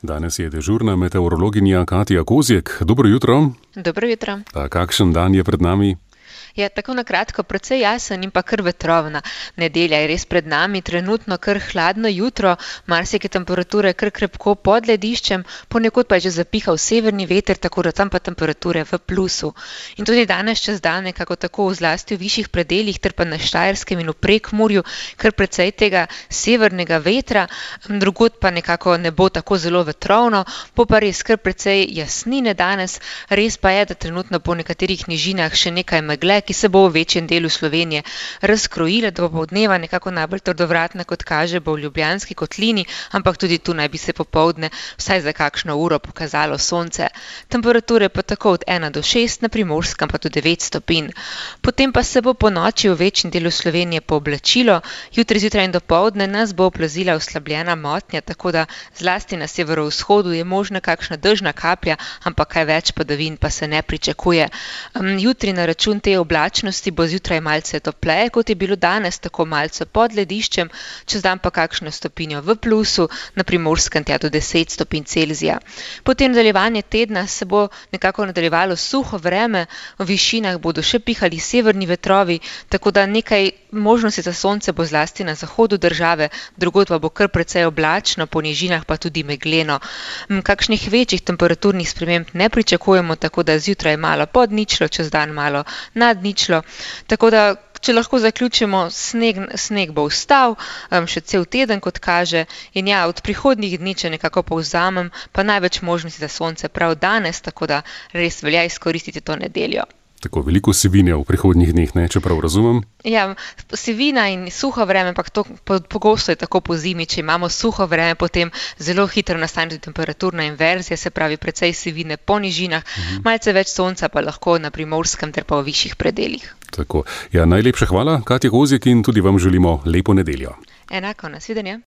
Danes je dežurna meteorologinja Katja Kozjek. Dobro jutro. Dobro jutro. Kakšen dan je pred nami? Ja, tako na kratko, precej jasen in pa kar vetrovna. Nedelja je res pred nami, trenutno kar hladno jutro, marsikaj temperature kar krepko pod lediščem, ponekod pa je že zapihal severni veter, tako da tam pa temperature v plusu. In tudi danes čez dan nekako tako zlasti v višjih predeljih, ter pa na Štajerskem in v Prekmurju, kar precej tega severnega vetra, drugod pa nekako ne bo tako zelo vetrovno, bo pa res kar precej jasnine danes, res pa je, da trenutno po nekaterih nižinah še nekaj megle, ki se bo v večjem delu Slovenije razkrojila, da bo dneva nekako najbolj trdovratna, kot kaže, bo v Ljubljanski kotlini, ampak tudi tu naj bi se popoldne vsaj za kakšno uro pokazalo sonce. Temperature pa tako od 1 do 6, na Primorskem pa tudi 9 stopinj. Potem pa se bo po noči v večjem delu Slovenije pooblačilo, jutri zjutraj in dopoldne nas bo oplazila oslabljena motnja, tako da zlasti na severovzhodu je možna kakšna dežna kaplja, ampak kaj več padavin pa se ne pričakuje. Jutri na račun te oblačnosti bo zjutraj malce topleje, kot je bilo danes, tako malce pod lediščem, čez dan pa kakšno stopinjo v plusu, na Primorskem tja do 10 stopinj Celzija. Potem nadaljevanje tedna se bo nekako nadaljevalo suho vreme, v višinah bodo še pihali severni vetrovi, tako da nekaj možnosti za sonce bo zlasti na zahodu države, drugod pa bo kar precej oblačno, po nižinah pa tudi megleno. Kakšnih večjih temperaturnih sprememb ne pričakujemo, tako da zjutraj malo pod ničlo, čez dan malo nad ničlo, tako da, če lahko zaključimo, sneg bo ostal, še cel teden, kot kaže, in ja, od prihodnjih dni, če nekako povzamem, pa največ možnosti za sonce prav danes, tako da res velja izkoristiti to nedeljo. Tako veliko sivine v prihodnjih dneh, ne, če prav razumem? Ja, sivina in suho vreme, ampak to pogosto je tako po zimi, če imamo suho vreme, potem zelo hitro nastane tudi temperaturna inverzija, se pravi precej sivine po nižinah, malce več sonca pa lahko na Primorskem ter pa v višjih predeljih. Tako, ja, najlepša hvala, Katja Kozjek, in tudi vam želimo lepo nedeljo. Enako, nasvidenje.